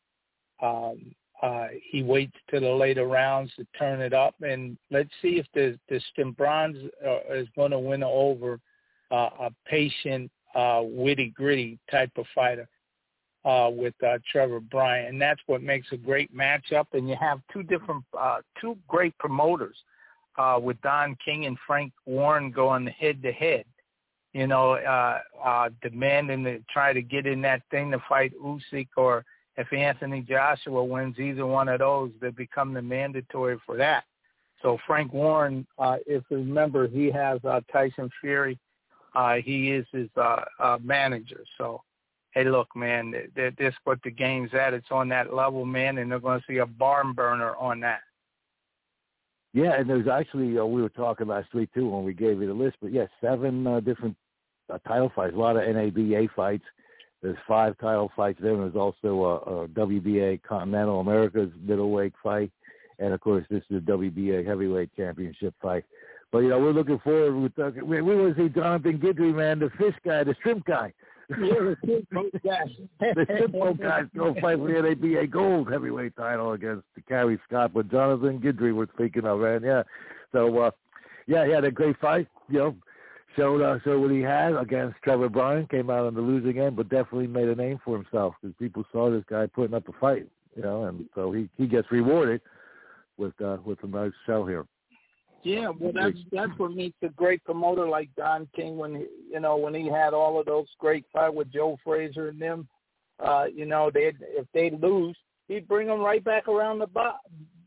waits to the later rounds to turn it up. And let's see if the Stimbrands is going to win over a patient, witty-gritty type of fighter. With Trevor Bryant, and that's what makes a great matchup. And you have two great promoters with Don King and Frank Warren going head-to-head, demanding to try to get in that thing to fight Usyk, or if Anthony Joshua wins either one of those, they become the mandatory for that. So Frank Warren, if you remember, he has Tyson Fury. He is his manager, so. Hey, look, man, this what the game's at. It's on that level, man, and they're going to see a barn burner on that. Yeah, and there's actually, we were talking last week, too, when we gave you the list, but, 7 different title fights, a lot of NABA fights. There's 5 title fights there, and there's also a WBA Continental America's middleweight fight, and, of course, this is the WBA heavyweight championship fight. But, we're looking forward. We want to see Jonathan Guidry, man, the fish guy, the shrimp guy. The shrimp boat guy's going to fight for the NABA gold heavyweight title against Kerry Scott, but Jonathan Guidry we're speaking of, man. Yeah. So, he had a great fight, showed what he had against Trevor Bryant, came out on the losing end, but definitely made a name for himself because people saw this guy putting up a fight, and so he gets rewarded with a nice show here. Yeah, well, that's what makes a great promoter like Don King when he had all of those great fights with Joe Frazier and them. If they lose, he'd bring them right back around the box,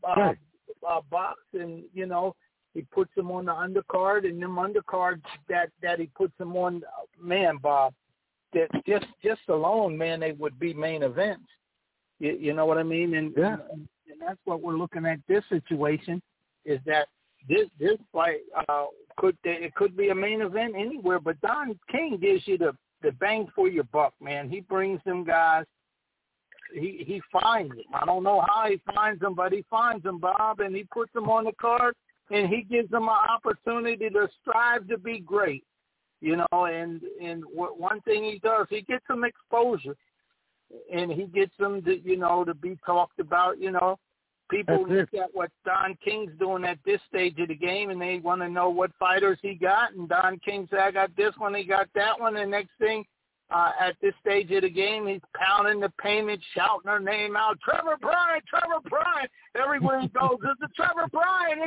and he puts them on the undercard, and them undercards that he puts them on, man, Bob, that just alone, man, they would be main events. You know what I mean? And that's what we're looking at. This situation is that. This fight could be a main event anywhere, but Don King gives you the bang for your buck, man. He brings them guys. He finds them. I don't know how he finds them, but he finds them, Bob, and he puts them on the card, and he gives them an opportunity to strive to be great, And one thing he does, he gets them exposure, and he gets them to to be talked about, People look at what Don King's doing at this stage of the game, and they want to know what fighters he got. And Don King said, I got this one, he got that one. And next thing, at this stage of the game, he's pounding the pavement, shouting her name out, Trevor Bryant, everywhere he goes. It's a Trevor Bryant,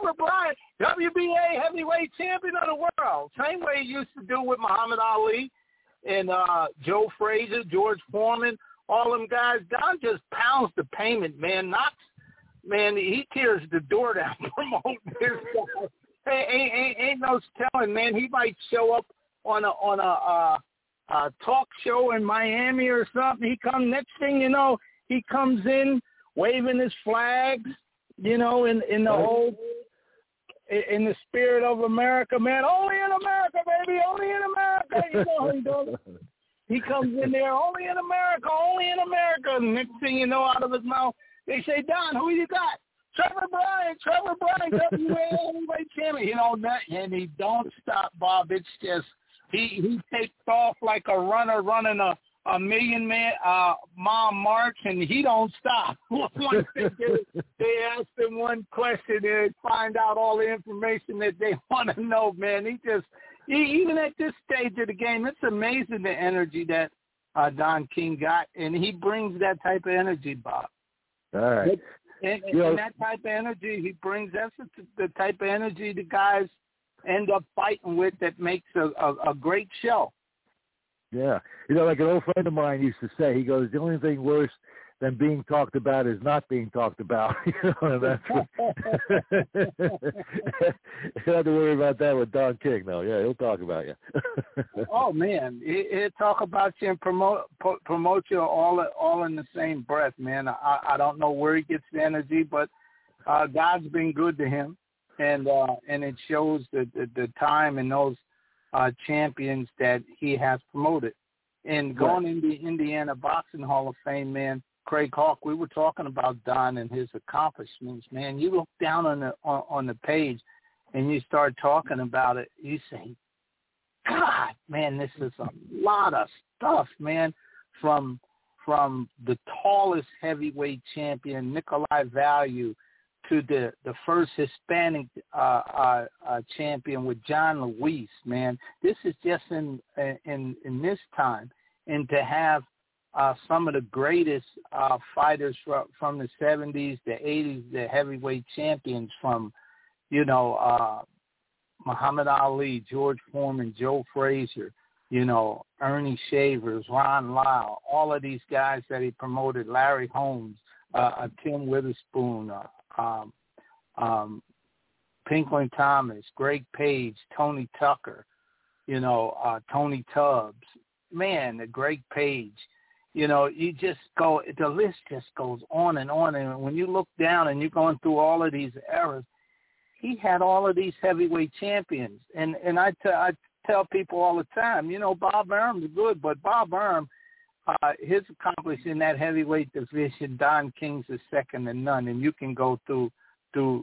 WBA heavyweight champion of the world. Same way he used to do with Muhammad Ali and Joe Frazier, George Foreman, all them guys. Don just pounds the pavement, man, Man, he tears the door down promoting this guy. Ain't no telling, man. He might show up on a talk show in Miami or something. Next thing you know, he comes in waving his flags, in the whole, in the spirit of America, man. Only in America, baby. Only in America. You know how he does it. He comes in there, only in America, only in America. And next thing you know, out of his mouth, they say, Don, who you got? Trevor Bryan, WBA heavyweight champion. That, and he don't stop, Bob. It's just, he takes off like a runner running a million-mile march, and he don't stop. They ask him one question, they find out all the information that they want to know, man. Even at this stage of the game, it's amazing the energy that Don King got, and he brings that type of energy, Bob. All right. And that type of energy he brings, that's the type of energy the guys end up fighting with that makes a great show. Yeah. Like an old friend of mine used to say, he goes, the only thing worse than being talked about is not being talked about. And that's what, you don't have to worry about that with Don King, though. Yeah, he'll talk about you. Oh, man. He'll talk about you and promote you all in the same breath, man. I don't know where he gets the energy, but God's been good to him. And it shows the time and those champions that he has promoted. And going in the Indiana Boxing Hall of Fame, man, Craig Hawk, we were talking about Don and his accomplishments, man. You look down on the page and you start talking about it, you say, God, man, this is a lot of stuff, man, from the tallest heavyweight champion, Nikolai Value, to the first Hispanic champion with John Luis, man. This is just in this time. And to have some of the greatest fighters from the 70s, the 80s, the heavyweight champions from, Muhammad Ali, George Foreman, Joe Frazier, Ernie Shavers, Ron Lyle, all of these guys that he promoted, Larry Holmes, Tim Witherspoon, Pinklin Thomas, Greg Page, Tony Tucker, Tony Tubbs. Man, the Greg Page. You just go, the list just goes on. And when you look down and you're going through all of these eras, he had all of these heavyweight champions. And I tell people all the time, Bob Arum's good, but Bob Arum, his accomplishment in that heavyweight division, Don King's is second to none. And you can go through the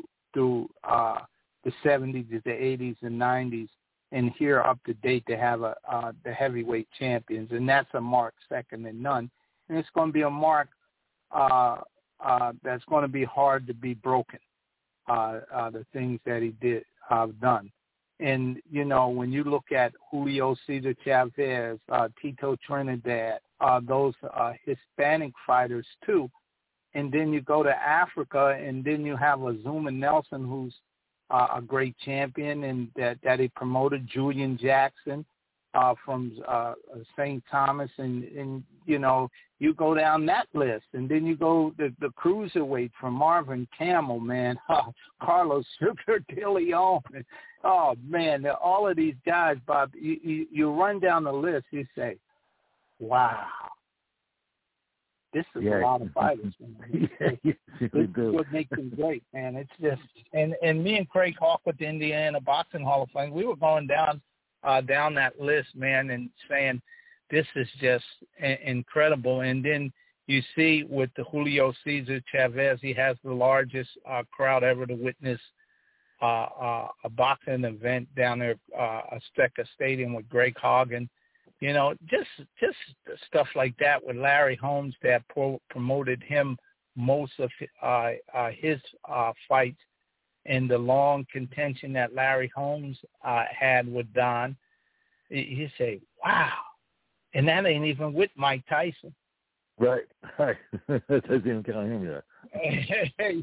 70s, the 80s, and 90s, and here up to date to have the heavyweight champions, and that's a mark second to none. And it's going to be a mark that's going to be hard to be broken. The things that he done. And, when you look at Julio Cesar Chavez, Tito Trinidad, those Hispanic fighters too, and then you go to Africa, and then you have a Zuma Nelson who's a great champion, and that he promoted, Julian Jackson from St. Thomas, and you go down that list, and then you go the cruiserweight from Marvin Camel, man, Carlos Sugar de Leon. Oh, man, all of these guys, Bob, you run down the list, you say, wow. This is a lot of fighters, man. This is what makes them great, man. It's just, and me and Craig Hawk with the Indiana Boxing Hall of Fame, we were going down that list, man, and saying this is just incredible. And then you see with the Julio Cesar Chavez, he has the largest crowd ever to witness a boxing event down there, Azteca Stadium with Greg Hagen. Just stuff like that with Larry Holmes that promoted him most of his fights, and the long contention that Larry Holmes had with Don. You say, wow. And that ain't even with Mike Tyson. Right. That doesn't even count him yet.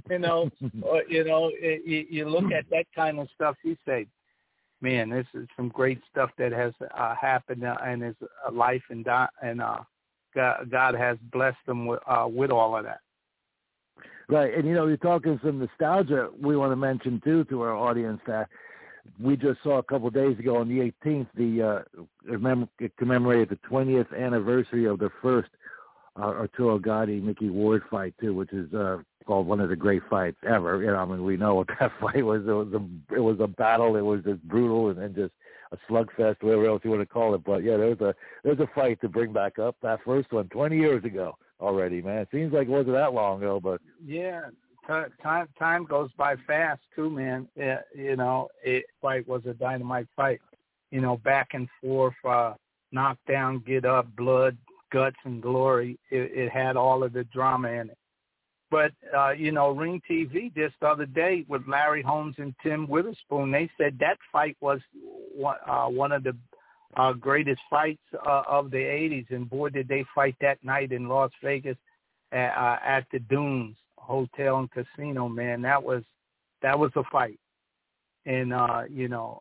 You look at that kind of stuff, you say, man, this is some great stuff that has happened in his life, and God has blessed him with all of that. Right, and you're talking some nostalgia. We want to mention too to our audience that we just saw a couple of days ago on the 18th, it commemorated the 20th anniversary of the first Arturo Gatti Mickey Ward fight too, which is called one of the great fights ever. You know, I mean, we know what that fight was. It was a battle. It was just brutal and just a slugfest, whatever else you want to call it. But yeah, there's a fight to bring back up. That first one, 20 years ago already, man. It seems like it wasn't that long ago, but yeah. Time goes by fast too, man. You know, fight was a dynamite fight. You know, back and forth, knockdown, get up, blood, guts, and glory. It had all of the drama in it. But you know, Ring TV just the other day with Larry Holmes and Tim Witherspoon, they said that fight was one of the greatest fights of the '80s, and boy, did they fight that night in Las Vegas at the Dunes Hotel and Casino, man. That was a fight. And you know,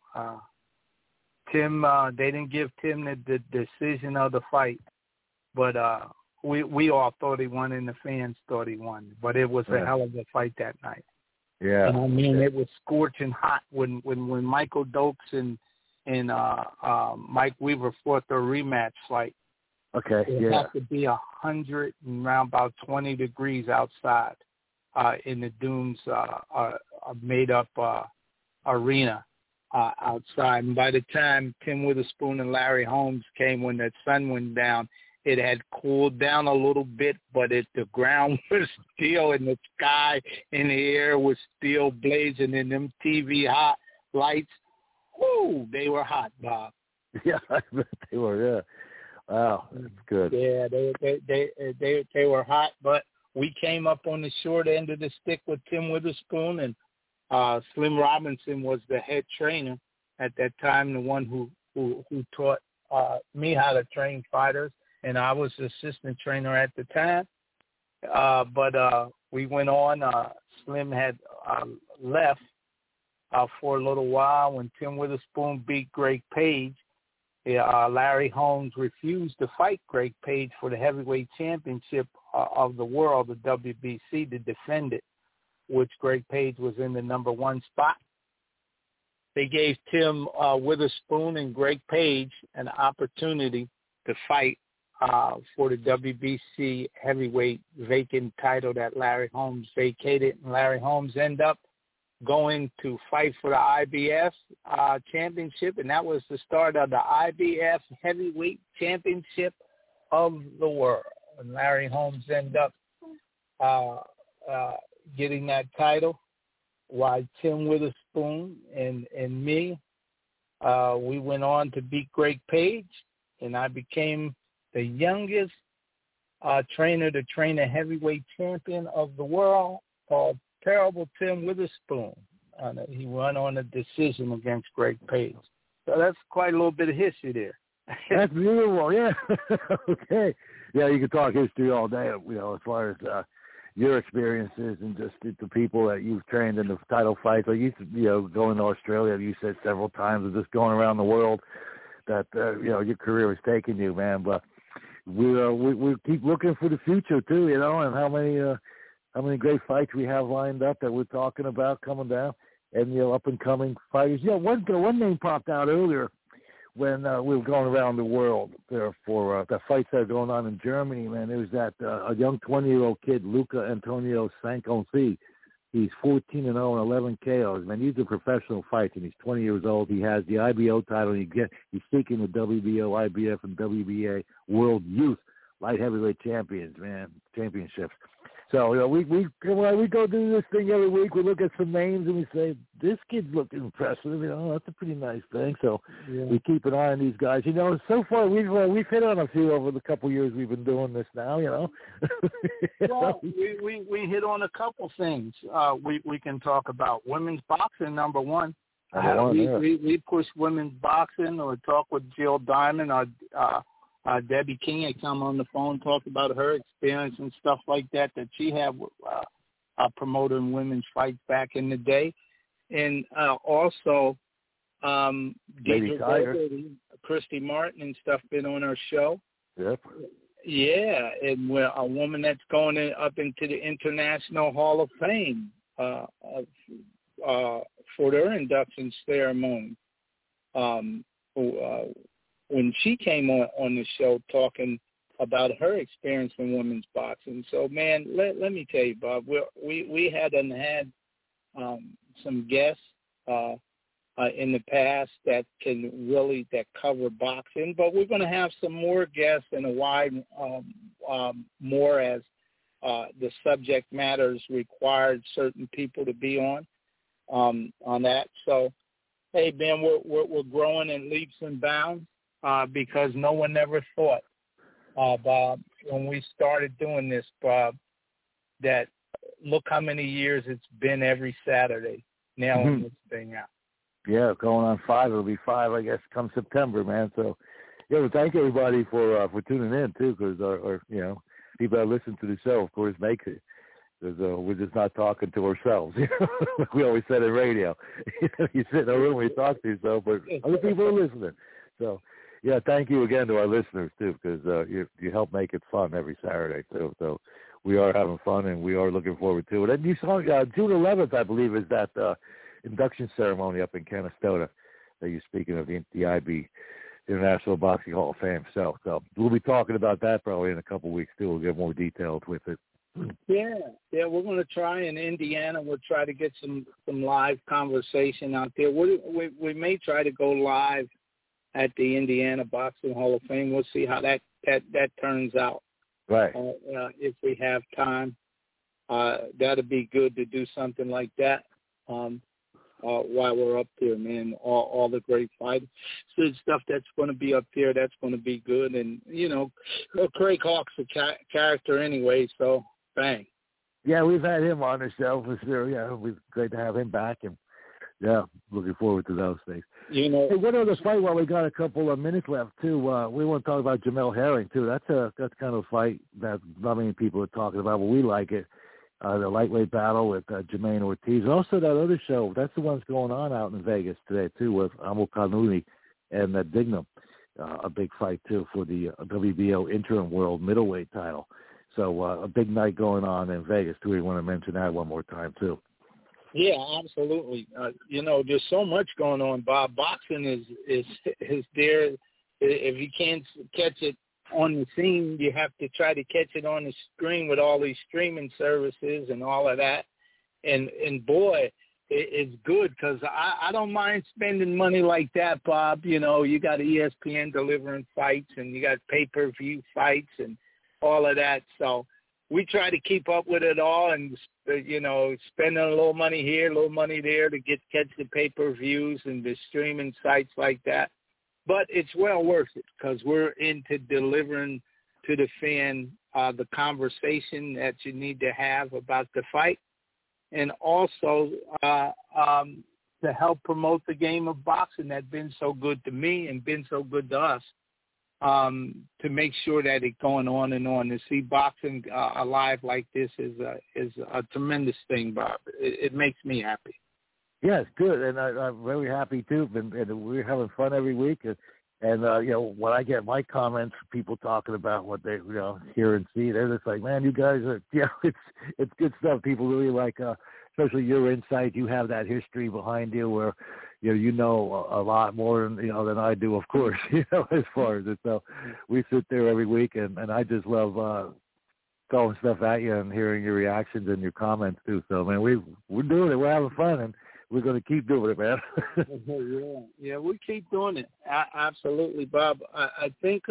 Tim, they didn't give Tim the decision of the fight, but we all thought he won and the fans thought he won. But it was a hell of a fight that night. Yeah. And I mean, it was scorching hot when Michael Dokes and Mike Weaver fought their rematch fight. Okay. It had to be 100 and around about 20 degrees outside. In the Dunes made-up arena outside. And by the time Tim Witherspoon and Larry Holmes came, when the sun went down, it had cooled down a little bit, but the ground was still in the sky, and the air was still blazing, and them TV hot lights, whoo, they were hot, Bob. Yeah, I bet they were, yeah. Wow, that's good. Yeah, they were hot, but we came up on the short end of the stick with Tim Witherspoon, and Slim Robinson was the head trainer at that time, the one who taught me how to train fighters, and I was the assistant trainer at the time. But we went on. Slim had left for a little while when Tim Witherspoon beat Greg Page. Larry Holmes refused to fight Greg Page for the heavyweight championship of the world, the WBC, to defend it, which Greg Page was in the number one spot. They gave Tim Witherspoon and Greg Page an opportunity to fight for the WBC heavyweight vacant title that Larry Holmes vacated, and Larry Holmes ended up going to fight for the IBF championship, and that was the start of the IBF heavyweight championship of the world. And Larry Holmes ended up getting that title, while Tim Witherspoon and me, we went on to beat Greg Page, and I became the youngest trainer to train a heavyweight champion of the world called Terrible Tim Witherspoon. He won on a decision against Greg Page. So that's quite a little bit of history there. That's beautiful, yeah. Okay. Yeah, you could talk history all day, you know, as far as your experiences and just the people that you've trained in the title fights. Like you know, going to Australia, you said several times, and just going around the world that, you know, your career has taken you, man. But we keep looking for the future, too, you know, and how many great fights we have lined up that we're talking about coming down, and, you know, up-and-coming fighters. Yeah, one name popped out earlier when we were going around the world there for the fights that are going on in Germany, man. There was that a young 20-year-old kid, Luca Antonio Sanconci. He's 14-0 and 11 KOs, man. These are professional fights, and he's 20 years old. He has the IBO title. He's seeking the WBO, IBF, and WBA World Youth Light Heavyweight championships. So, you know, we go do this thing every week. We look at some names and we say, this kid's looking impressive. You know, that's a pretty nice thing. So we keep an eye on these guys. You know, so far we've hit on a few over the couple years we've been doing this now, you know. Well, we hit on a couple things. We can talk about women's boxing, number one. We push women's boxing, or talk with Jill Diamond, or Debbie King had come on the phone, talked about her experience and stuff like that she had promoting women's fights back in the day. And also Lady Tiger, Christy Martin and stuff been on our show. Yep. Yeah, and we're a woman that's going up into the International Hall of Fame for their induction ceremony. When she came on the show talking about her experience in women's boxing. So, man, let me tell you, Bob, we had some guests in the past that cover boxing, but we're going to have some more guests in a wide more as the subject matters required certain people to be on that. So, hey, Ben, we're growing in leaps and bounds because no one ever thought, Bob, when we started doing this, Bob, that look how many years it's been every Saturday nailing this thing out. Yeah, going on 5. It'll be 5, I guess, come September, man. So, yeah, well, thank everybody for tuning in too, because our people that listen to the show, of course, make it. Because we're just not talking to ourselves. We always said in radio, you sit in a room and you talk to yourself, but other people are listening. So, yeah, thank you again to our listeners too, because you help make it fun every Saturday too. So we are having fun and we are looking forward to it. And you saw June 11th, I believe, is that induction ceremony up in Canastota that you're speaking of, the IB, International Boxing Hall of Fame. So we'll be talking about that probably in a couple of weeks too. We'll get more detailed with it. Yeah, we're going to try in Indiana. We'll try to get some live conversation out there. We may try to go live at the Indiana Boxing Hall of Fame. We'll see how that turns out. Right. If we have time, that'd be good to do something like that while we're up there, man. All the great fighting, so stuff that's going to be up there, that's going to be good. And, Craig Hawk's a character anyway, so bang. Yeah, we've had him on the show for sure. Yeah, it was great to have him back. And, yeah, looking forward to those things. Hey, one other fight while we got a couple of minutes left, too. We want to talk about Jamel Herring, too. That's kind of a fight that not many people are talking about, but we like it. The lightweight battle with Jermaine Ortiz. And also that other show, that's the one that's going on out in Vegas today, too, with Amul Kanuni and Dignam. A big fight, too, for the WBO interim world middleweight title. So a big night going on in Vegas, too. We want to mention that one more time, too. Yeah, absolutely. There's so much going on, Bob. Boxing is there. If you can't catch it on the scene, you have to try to catch it on the screen with all these streaming services and all of that. And boy, it's good because I don't mind spending money like that, Bob. You got ESPN delivering fights and you got pay-per-view fights and all of that. So we try to keep up with it all and, spending a little money here, a little money there to catch the pay-per-views and the streaming sites like that. But it's well worth it because we're into delivering to the fan the conversation that you need to have about the fight, and also to help promote the game of boxing that's been so good to me and been so good to us, to make sure that it's going on and on. To see boxing alive like this is a tremendous thing, Bob. It makes me happy. Yeah, it's good, and I'm very happy too. And we're having fun every week. And when I get my comments, people talking about what they hear and see, they're just like, man, you guys are, it's good stuff. People really like, especially your insight. You have that history behind you where you know a lot more than I do, of course. As far as it. So we sit there every week, and I just love throwing stuff at you and hearing your reactions and your comments too. So man, we're doing it. We're having fun, and we're going to keep doing it, man. Yeah, we keep doing it. Absolutely, Bob. I think,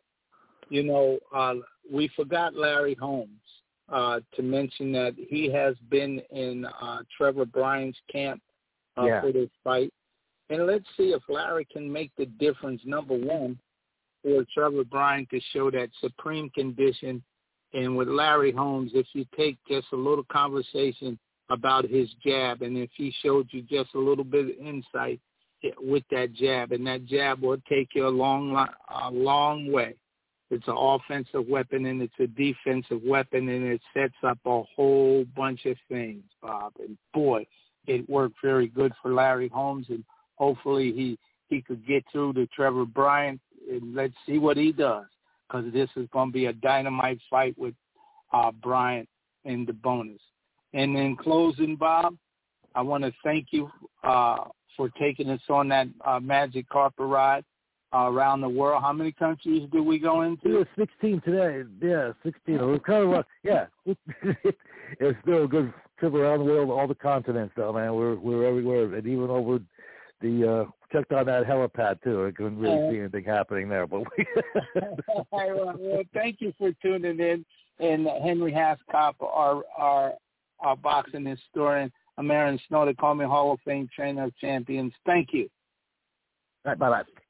we forgot Larry Holmes to mention that he has been in Trevor Bryan's camp for this fight. And let's see if Larry can make the difference, number one, for Trevor Bryan to show that supreme condition. And with Larry Holmes, if you take just a little conversation about his jab, and if he showed you just a little bit of insight with that jab, and that jab will take you a long way. It's an offensive weapon and it's a defensive weapon, and it sets up a whole bunch of things, Bob. And boy, it worked very good for Larry Holmes, and hopefully he could get through to Trevor Bryan, and let's see what he does, because this is going to be a dynamite fight with Bryan in the bonus. And then closing, Bob, I want to thank you for taking us on that magic carpet ride around the world. How many countries did we go into? We were 16 today. Yeah, 16. It was kind of it's still a good trip around the world, all the continents, though, man. We're everywhere, and even over the checked on that helipad too. I couldn't really see anything happening there, but well, thank you for tuning in. And Henry Haskop, our boxing historian, Aaron Snow, they call me Hall of Fame trainer of champions. Thank you. All right, bye-bye.